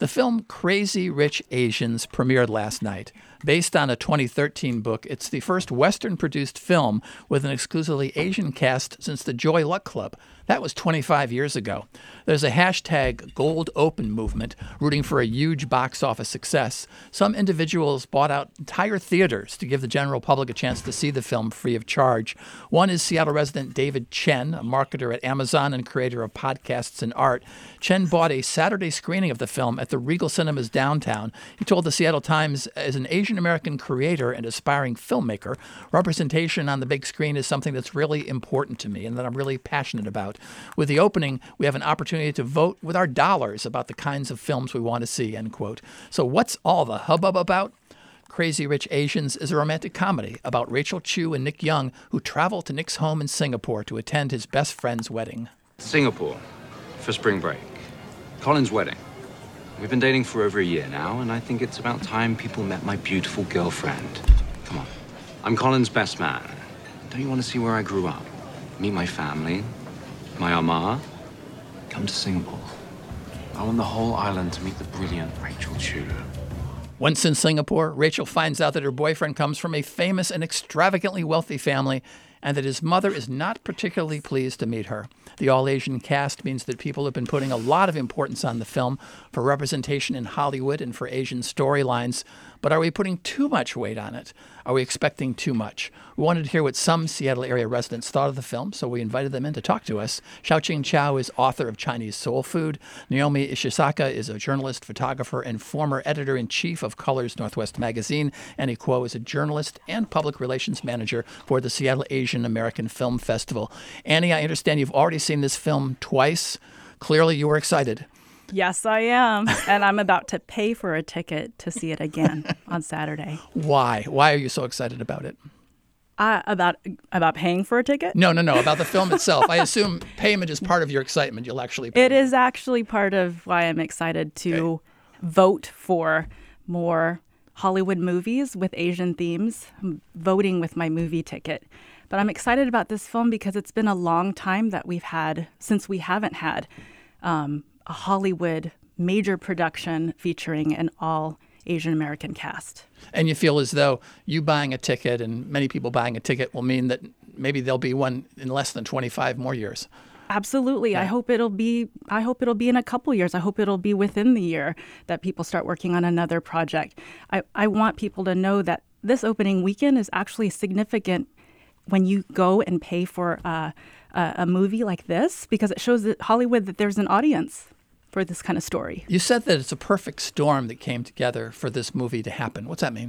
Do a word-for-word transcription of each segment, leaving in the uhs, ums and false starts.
The film Crazy Rich Asians premiered last night. Based on a twenty thirteen book, it's the first Western-produced film with an exclusively Asian cast since the Joy Luck Club. That was twenty-five years ago. There's a hashtag Gold Open movement rooting for a huge box office success. Some individuals bought out entire theaters to give the general public a chance to see the film free of charge. One is Seattle resident David Chen, a marketer at Amazon and creator of podcasts and art. Chen bought a Saturday screening of the film at the Regal Cinemas downtown. He told the Seattle Times, as an Asian American creator and aspiring filmmaker, representation on the big screen is something that's really important to me and that I'm really passionate about. With the opening, we have an opportunity to vote with our dollars about the kinds of films we want to see, end quote. So what's all the hubbub about? Crazy Rich Asians is a romantic comedy about Rachel Chu and Nick Young, who travel to Nick's home in Singapore to attend his best friend's wedding. Singapore for spring break. Colin's wedding. We've been dating for over a year now, and I think it's about time people met my beautiful girlfriend. Come on. I'm Colin's best man. Don't you want to see where I grew up? Meet my family, my ama? Come to Singapore. I want the whole island to meet the brilliant Rachel Chu. Once in Singapore, Rachel finds out that her boyfriend comes from a famous and extravagantly wealthy family and that his mother is not particularly pleased to meet her. The all-Asian cast means that people have been putting a lot of importance on the film for representation in Hollywood and for Asian storylines. But are we putting too much weight on it? Are we expecting too much? We wanted to hear what some Seattle area residents thought of the film, so we invited them in to talk to us. Xiaoqing Chow is author of Chinese Soul Food. Naomi Ishisaka is a journalist, photographer, and former editor-in-chief of Colors Northwest magazine. Annie Kuo is a journalist and public relations manager for the Seattle Asian American Film Festival. Annie, I understand you've already seen this film twice. Clearly, you were excited. Yes, I am. And I'm about to pay for a ticket to see it again on Saturday. Why? Why are you so excited about it? Uh, about about paying for a ticket? No, no, no. About the film itself. I assume payment is part of your excitement. You'll actually pay. It is actually part of why I'm excited to okay. vote for more Hollywood movies with Asian themes. I'm voting with my movie ticket. But I'm excited about this film because it's been a long time that we've had, since we haven't had um, a Hollywood major production featuring an all Asian American cast. And you feel as though you buying a ticket and many people buying a ticket will mean that maybe there'll be one in less than twenty-five more years. Absolutely. Yeah. I hope it'll be I hope it'll be in a couple years. I hope it'll be within the year that people start working on another project. I, I want people to know that this opening weekend is actually significant when you go and pay for uh, a, a movie like this, because it shows that Hollywood that there's an audience for this kind of story. You said that it's a perfect storm that came together for this movie to happen. What's that mean?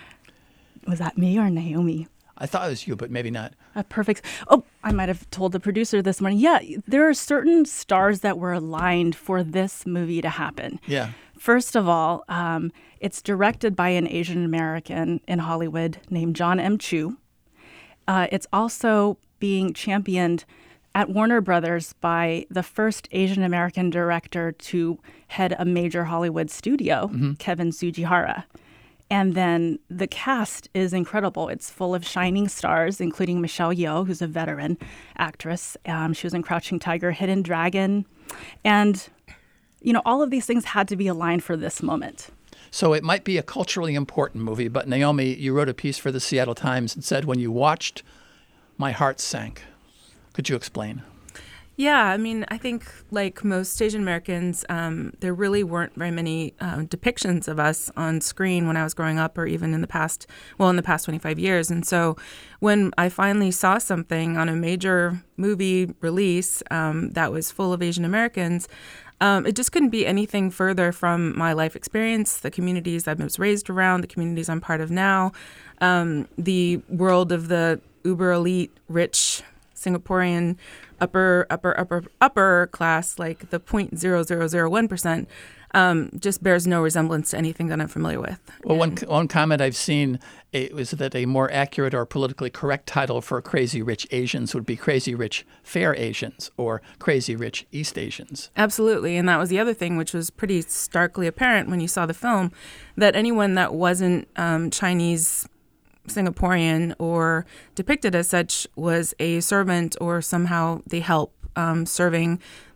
Was that me or Naomi? I thought it was you, but maybe not. A perfect. Oh, I might have told the producer this morning. Yeah, there are certain stars that were aligned for this movie to happen. Yeah. First of all, um, it's directed by an Asian American in Hollywood named John M. Chu. Uh, it's also being championed at Warner Brothers by the first Asian American director to head a major Hollywood studio, mm-hmm. Kevin Tsujihara. And then the cast is incredible. It's full of shining stars, including Michelle Yeoh, who's a veteran actress. Um, she was in Crouching Tiger, Hidden Dragon. And, you know, all of these things had to be aligned for this moment. So it might be a culturally important movie, but Naomi, you wrote a piece for the Seattle Times and said, when you watched, my heart sank. Could you explain? Yeah, I mean, I think like most Asian Americans, um, there really weren't very many uh, depictions of us on screen when I was growing up, or even in the past, well, in the past twenty-five years. And so when I finally saw something on a major movie release um, that was full of Asian Americans, um, it just couldn't be anything further from my life experience, the communities I was raised around, the communities I'm part of now, um, the world of the uber elite, rich Singaporean upper, upper, upper, upper class, like the zero point zero zero zero one percent, um, just bears no resemblance to anything that I'm familiar with. Well, one one comment I've seen it was that a more accurate or politically correct title for Crazy Rich Asians would be Crazy Rich Fair Asians or Crazy Rich East Asians. Absolutely. And that was the other thing, which was pretty starkly apparent when you saw the film, that anyone that wasn't um, Chinese, Singaporean, or depicted as such was a servant or somehow they help um, serving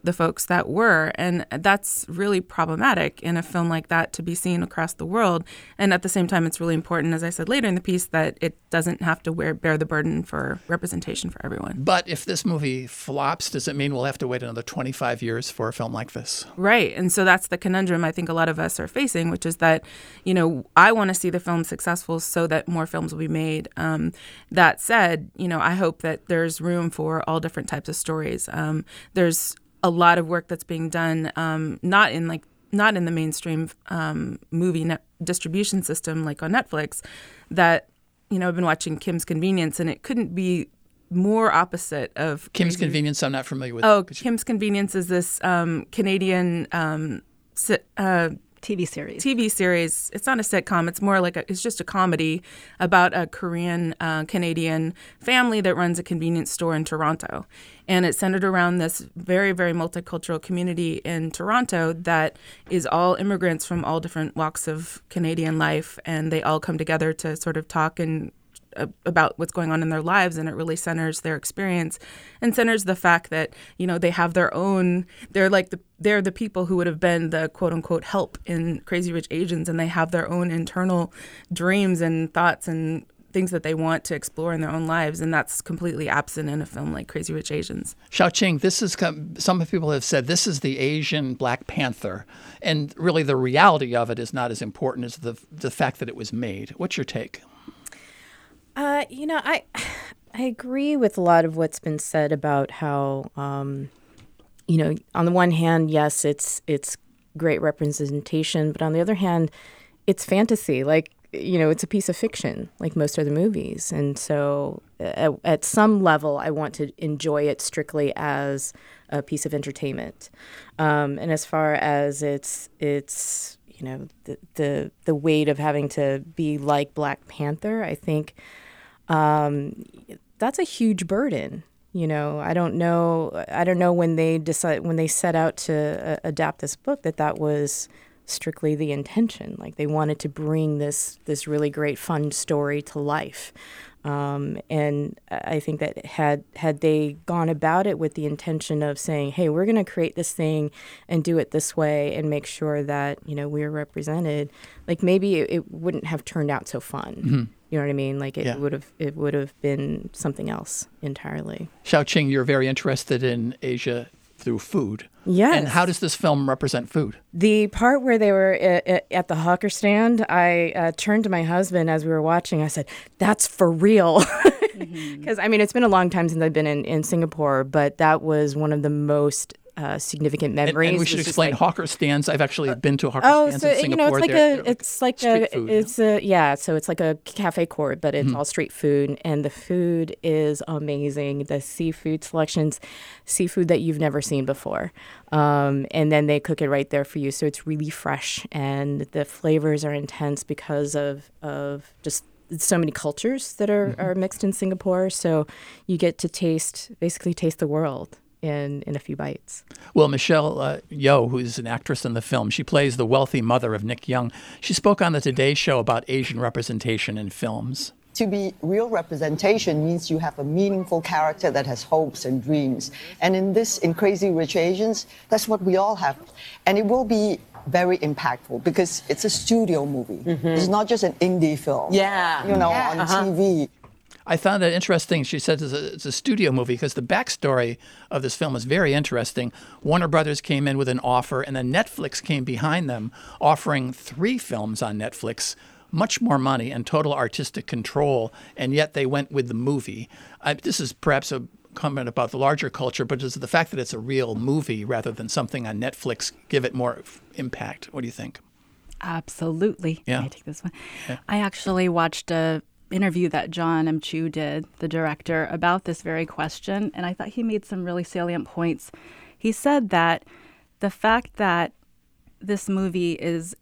the folks that were. And that's really problematic in a film like that to be seen across the world. And at the same time, it's really important, as I said later in the piece, that it doesn't have to wear, bear the burden for representation for everyone. But if this movie flops, does it mean we'll have to wait another twenty-five years for a film like this? Right. And so that's the conundrum I think a lot of us are facing, which is that, you know, I want to see the film successful so that more films will be made. Um, that said, you know, I hope that there's room for all different types of stories. Um, there's a lot of work that's being done, um, not in like not in the mainstream um, movie net distribution system like on Netflix. That, you know, I've been watching Kim's Convenience, and it couldn't be more opposite of Kim's Crazy- Convenience. I'm not familiar with. Oh, Kim's Convenience is this um, Canadian um, si- uh, T V series. T V series. It's not a sitcom. It's more like a, it's just a comedy about a Korean uh, Canadian family that runs a convenience store in Toronto. And it's centered around this very, very multicultural community in Toronto that is all immigrants from all different walks of Canadian life. And they all come together to sort of talk and about what's going on in their lives, and it really centers their experience and centers the fact that, you know, they have their own, they're like the, they're the people who would have been the quote unquote help in Crazy Rich Asians, and they have their own internal dreams and thoughts and things that they want to explore in their own lives, and that's completely absent in a film like Crazy Rich Asians. Xiaoqing, this is, some people have said this is the Asian Black Panther, and really the reality of it is not as important as the the fact that it was made. What's your take? Uh, you know, I I agree with a lot of what's been said about how, um, you know, on the one hand, yes, it's it's great representation, but on the other hand, it's fantasy. Like, you know, it's a piece of fiction, like most other movies, and so at, at some level, I want to enjoy it strictly as a piece of entertainment. Um, and as far as its its you know the the the weight of having to be like Black Panther, I think. Um, that's a huge burden. You know, I don't know. I don't know when they decide when they set out to uh, adapt this book that that was strictly the intention. Like they wanted to bring this this really great fun story to life. Um, and I think that had had they gone about it with the intention of saying, "Hey, we're going to create this thing and do it this way and make sure that you know we're represented," like maybe it, it wouldn't have turned out so fun. Mm-hmm. You know what I mean? Like it yeah. would have it would have been something else entirely. Xiaoqing, you're very interested in Asia through food. Yes. And how does this film represent food? The part where they were at, at the hawker stand, I uh, turned to my husband as we were watching. I said, "That's for real." Because, mm-hmm. I mean, it's been a long time since I've been in, in Singapore, but that was one of the most uh, significant memories. And, and we should explain like, hawker stands. I've actually uh, been to hawker oh, stands so, in Singapore. You know, it's like they're, a, they're it's like, like a, food, it's yeah. a, yeah, so it's like a cafe court, but it's mm-hmm. all street food. And the food is amazing. The seafood selections, seafood that you've never seen before. Um, and then they cook it right there for you. So it's really fresh and the flavors are intense because of, of just so many cultures that are, mm-hmm. are mixed in Singapore. So you get to taste, basically taste the world. In, in a few bites. Well, Michelle uh, Yeoh, who's an actress in the film, she plays the wealthy mother of Nick Young. She spoke on the Today Show about Asian representation in films. To be real representation means you have a meaningful character that has hopes and dreams. And in this, in Crazy Rich Asians, that's what we all have. And it will be very impactful because it's a studio movie. Mm-hmm. It's not just an indie film. Yeah. You know, yeah. on uh-huh. T V. I found it interesting. She said it's a, it's a studio movie because the backstory of this film is very interesting. Warner Brothers came in with an offer, and then Netflix came behind them, offering three films on Netflix, much more money and total artistic control, and yet they went with the movie. I, this is perhaps a comment about the larger culture, but does the fact that it's a real movie rather than something on Netflix give it more impact? What do you think? Absolutely. Yeah. I take this one. Yeah. I actually watched a interview that John M. Chu did, the director, about this very question, and I thought he made some really salient points. He said that the fact that this movie is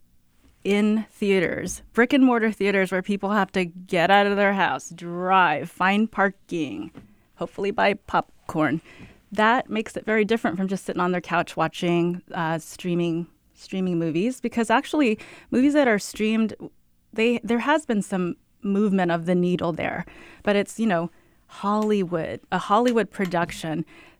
in theaters, brick and mortar theaters where people have to get out of their house, drive, find parking, hopefully buy popcorn, that makes it very different from just sitting on their couch watching uh, streaming streaming movies, because actually movies that are streamed, they there has been some movement of the needle there, but it's, you know, Hollywood, a Hollywood production.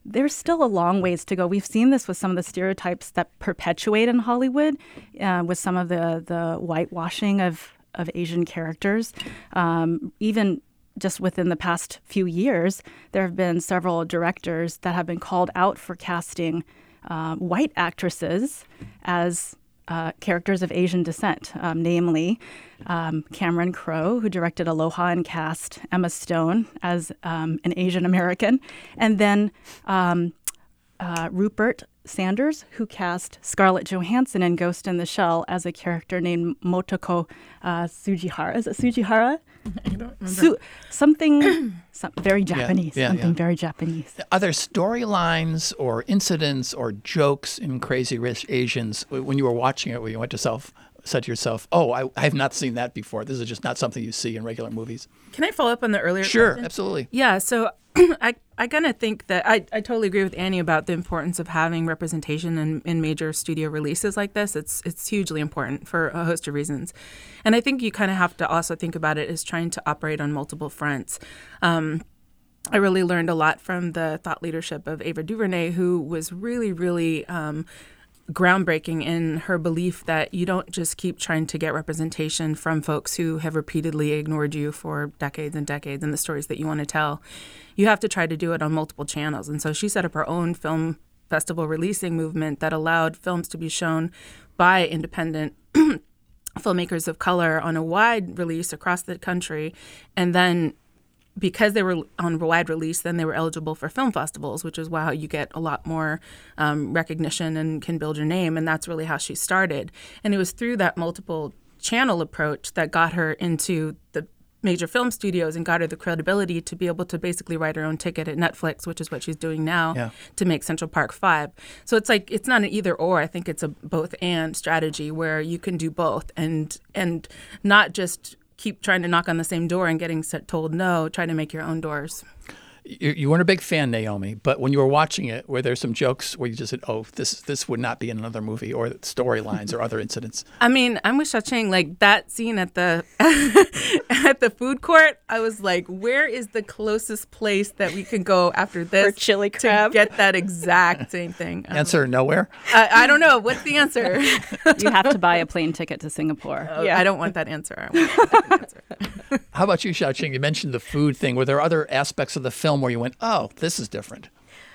there's still a long ways to go. We've seen this with some of the stereotypes that perpetuate in Hollywood, uh, with some of the, the whitewashing of, of Asian characters. Um, even just within the past few years, there have been several directors that have been called out for casting uh, white actresses as Uh, characters of Asian descent, um, namely um, Cameron Crowe, who directed Aloha and cast Emma Stone as um, an Asian American, and then um, uh, Rupert Sanders, who cast Scarlett Johansson in Ghost in the Shell as a character named Motoko uh, Sujihara. Is it Sujihara? I don't remember. Su- something some, very Japanese. yeah, something yeah. very Japanese. Are there storylines or incidents or jokes in Crazy Rich Asians when you were watching it where you went to self, said to yourself, oh, I, I have not seen that before. This is just not something you see in regular movies. Can I follow up on the earlier Sure, question? absolutely. Yeah, so I I kind of think that I, I totally agree with Annie about the importance of having representation in, in major studio releases like this. It's it's hugely important for a host of reasons. And I think you kind of have to also think about it as trying to operate on multiple fronts. Um, I really learned a lot from the thought leadership of Ava DuVernay, who was really, really um, groundbreaking in her belief that you don't just keep trying to get representation from folks who have repeatedly ignored you for decades and decades in the stories that you want to tell. You have to try to do it on multiple channels. And so she set up her own film festival releasing movement that allowed films to be shown by independent filmmakers of color on a wide release across the country. And then because they were on wide release, then they were eligible for film festivals, which is how you get a lot more um, recognition and can build your name. And that's really how she started. And it was through that multiple channel approach that got her into the major film studios and got her the credibility to be able to basically write her own ticket at Netflix, which is what she's doing now, Yeah. to make Central Park Five. So it's like, it's not an either or. I think it's a both and strategy where you can do both and and not just keep trying to knock on the same door and getting told no, try to make your own doors. You, you weren't a big fan, Naomi, but when you were watching it, were there some jokes where you just said, oh, this this would not be in another movie, or storylines or other incidents? I mean, I'm with Shacheng, like that scene at the at the food court, I was like, where is the closest place that we can go after this For chili crab? to get that exact same thing? Um, Answer, nowhere? I, I don't know. What's the answer? You have to buy a plane ticket to Singapore. Oh, I don't want that answer. I want a different answer. How about you, Xiaoqing? You mentioned the food thing. Were there other aspects of the film where you went, oh, this is different?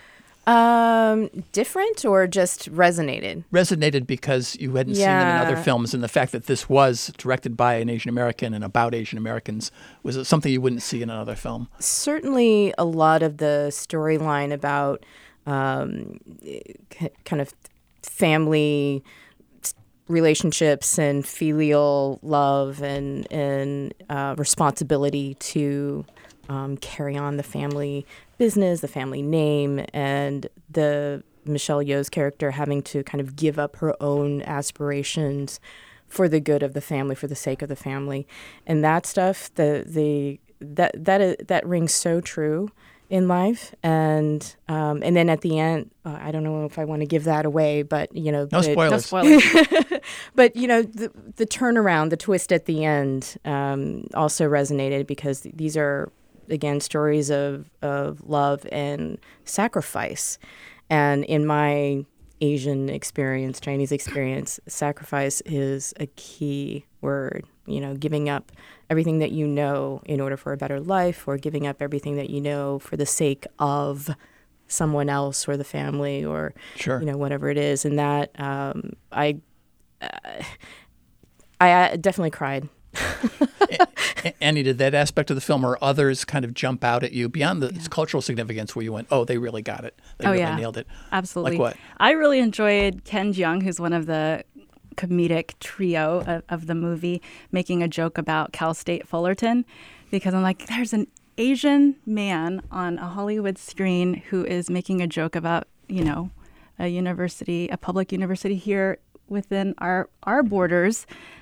Um, different or just resonated? Resonated because you hadn't seen them in Yeah. other films, and the fact that this was directed by an Asian American and about Asian Americans was it something you wouldn't see in another film? Certainly a lot of the storyline about um, k- kind of family relationships and filial love and, and uh, responsibility to um, carry on the family business, the family name, and the Michelle Yeoh's character having to kind of give up her own aspirations for the good of the family, for the sake of the family, and that stuff. The the that that is, that rings so true in life, and um, and then at the end, uh, I don't know if I want to give that away, but you know, No the- spoilers. No spoilers. but you know, the the turnaround, the twist at the end, um, also resonated because th- these are again stories of of love and sacrifice, and in my Asian experience, Chinese experience, sacrifice is a key word. You know, giving up everything that you know in order for a better life, or giving up everything that you know for the sake of someone else or the family, or Sure. you know, whatever it is. And that um, I, uh, I uh, definitely cried. A- Annie, did that aspect of the film or others kind of jump out at you beyond the its cultural significance where you went, oh, they really got it. They Oh, really yeah. nailed it. Absolutely. Like what? I really enjoyed Ken Jeong, who's one of the comedic trio of, of the movie, making a joke about Cal State Fullerton, because I'm like, there's an Asian man on a Hollywood screen who is making a joke about, you know, a university, a public university here within our our borders.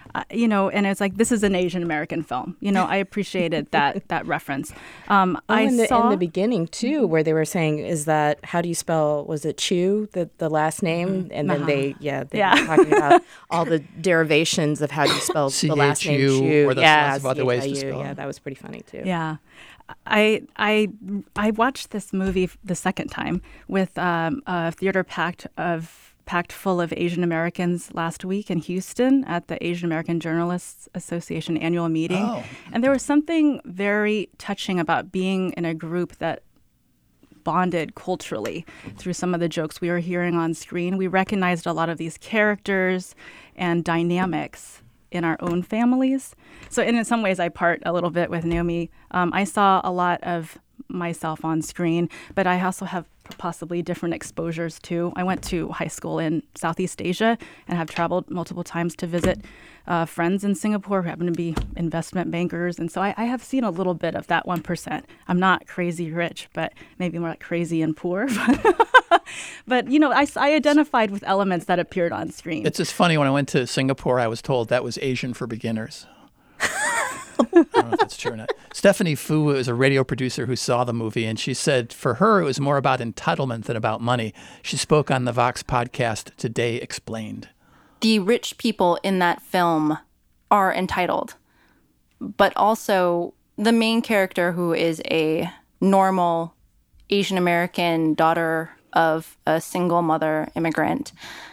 uh, you know, and it's like, this is an Asian American film. You know, I appreciated that that reference. Um, Oh, I in the, saw in the beginning, too, where they were saying, is that, how do you spell, was it Chu, the, the last name? And then they, yeah, they Yeah. were talking about all the derivations of how do you spell the last name C H U, Chu. or there's yeah, lots of other ways to C H I U. spell Yeah, it. that was pretty funny, too. Yeah. I I I watched this movie the second time with um, a theater packed of packed full of Asian Americans last week in Houston at the Asian American Journalists Association annual meeting. Oh. And there was something very touching about being in a group that bonded culturally through some of the jokes we were hearing on screen. We recognized a lot of these characters and dynamics in our own families. So and in some ways, I part a little bit with Naomi. Um, I saw a lot of myself on screen, but I also have possibly different exposures too. I went to high school in Southeast Asia and have traveled multiple times to visit uh, friends in Singapore who happen to be investment bankers. And so I, I have seen a little bit of that one percent. I'm not crazy rich, but maybe more like crazy and poor. But, you know, I, I identified with elements that appeared on screen. It's just funny, when I went to Singapore, I was told that was Asian for beginners. I don't know if that's true or not. Stephanie Fu is a radio producer who saw the movie, and she said for her it was more about entitlement than about money. She spoke on the Vox podcast Today Explained. The rich people in that film are entitled, but also the main character, who is a normal Asian American daughter of a single mother immigrant,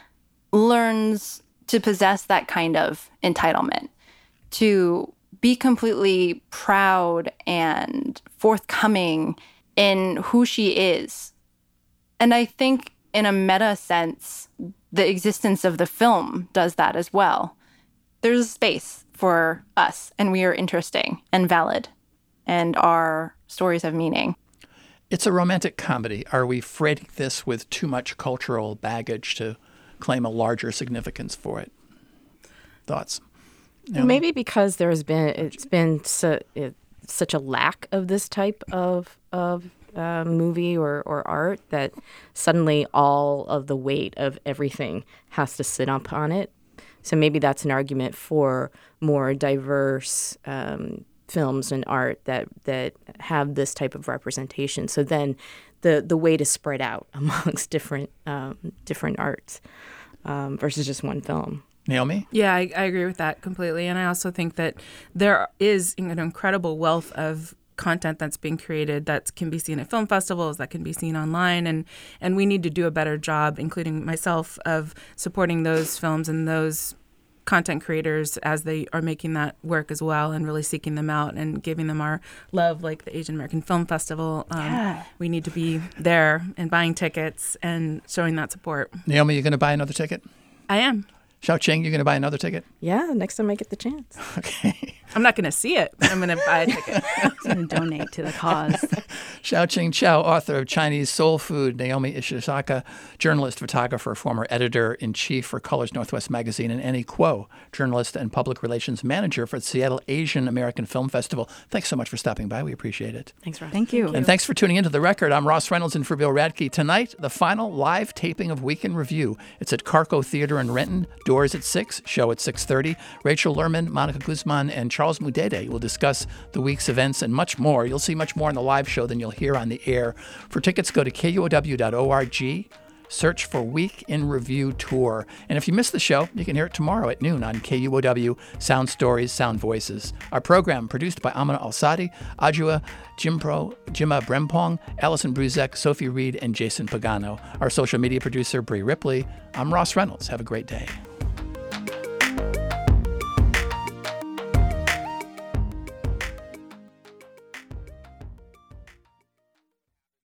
learns to possess that kind of entitlement, to be completely proud and forthcoming in who she is. And I think in a meta sense, the existence of the film does that as well. There's a space for us, and we are interesting and valid, and our stories have meaning. It's a romantic comedy. Are we freighting this with too much cultural baggage to claim a larger significance for it? Thoughts? Well, maybe because there's been it's been su- it, such a lack of this type of of uh, movie or, or art that suddenly all of the weight of everything has to sit up on it. So maybe that's an argument for more diverse um, films and art that that have this type of representation. So then the the weight is spread out amongst different um, different arts um, versus just one film. Naomi? Yeah, I, I agree with that completely. And I also think that there is an incredible wealth of content that's being created that can be seen at film festivals, that can be seen online. And, and we need to do a better job, including myself, of supporting those films and those content creators as they are making that work as well, and really seeking them out and giving them our love, like the Asian American Film Festival. Um, Yeah. We need to be there and buying tickets and showing that support. Naomi, you going to buy another ticket? I am. Xiaoqing, you going to buy another ticket? Yeah, next time I get the chance. Okay. I'm not going to see it, but I'm going to buy a ticket. I'm going to donate to the cause. Xiaoqing Chow, author of Chinese Soul Food. Naomi Ishizaka, journalist, photographer, former editor-in-chief for Colors Northwest Magazine. And Annie Kuo, journalist and public relations manager for the Seattle Asian American Film Festival. Thanks so much for stopping by. We appreciate it. Thanks, Ross. Thank you. And thanks for tuning into The Record. I'm Ross Reynolds in for Bill Radke. Tonight, the final live taping of Week in Review. It's at Carco Theater in Renton. Doors at six, show at six thirty. Rachel Lerman, Monica Guzman, and Charles Mudede will discuss the week's events and much more. You'll see much more in the live show than you'll hear on the air. For tickets, go to K U O W dot org. Search for Week in Review Tour. And if you missed the show, you can hear it tomorrow at noon on K U O W Sound Stories, Sound Voices. Our program produced by Amina Al-Sadi, Adjua Jimpro, Jima Brempong, Allison Bruzek, Sophie Reed, and Jason Pagano. Our social media producer, Bree Ripley. I'm Ross Reynolds. Have a great day.